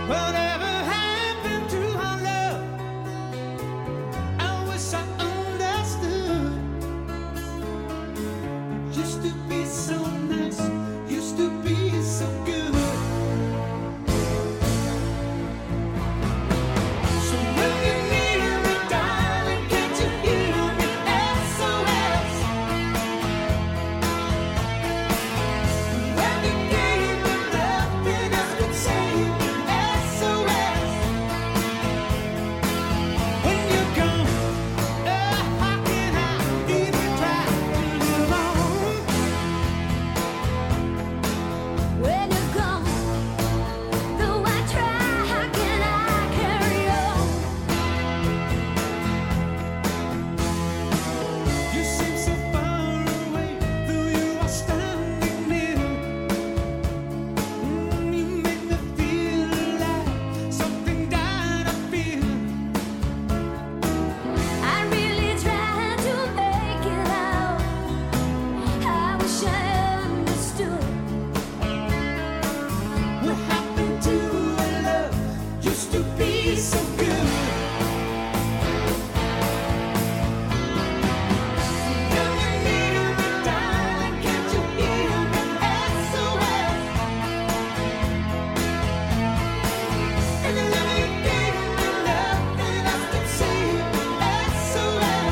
Whatever happened to our love? I wish I understood. Used to be so nice, used to be so good. So when you need me, darling, can't you hear me? SOS. When you gave me love, then I could say SOS. When you're gone, how can I even try to live on? When you're gone, though I try, how can I carry on? You seem so far away, though you are standing near. You make me feel like something that I feel. I really tried to make it out. I wish I understood. What happened to our love? Used to be so good. When you need me, darling, can't you hear me? SOS. And you never gave me love, and I could say SOS.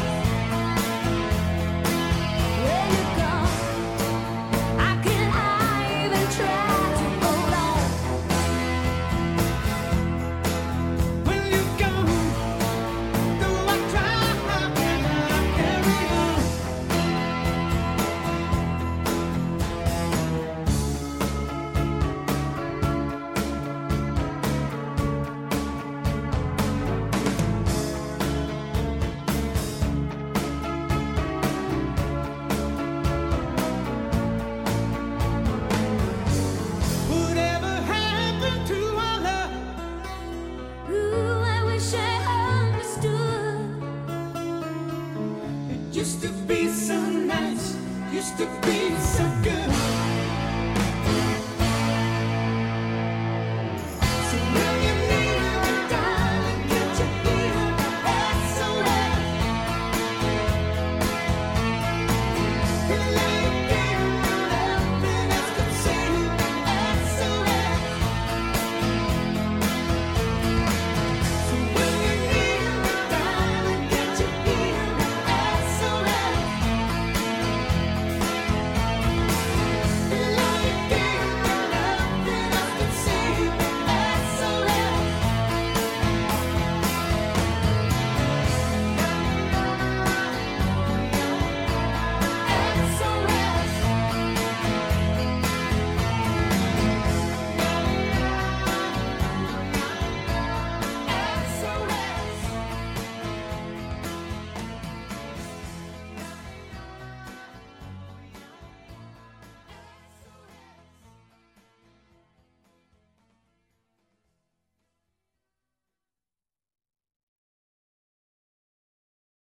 When you're gone, how can I even try to hold on? When you're gone, though I try, how can I carry on? Whatever happened to our love? Ooh, I wish I understood. It used to be so nice, used to be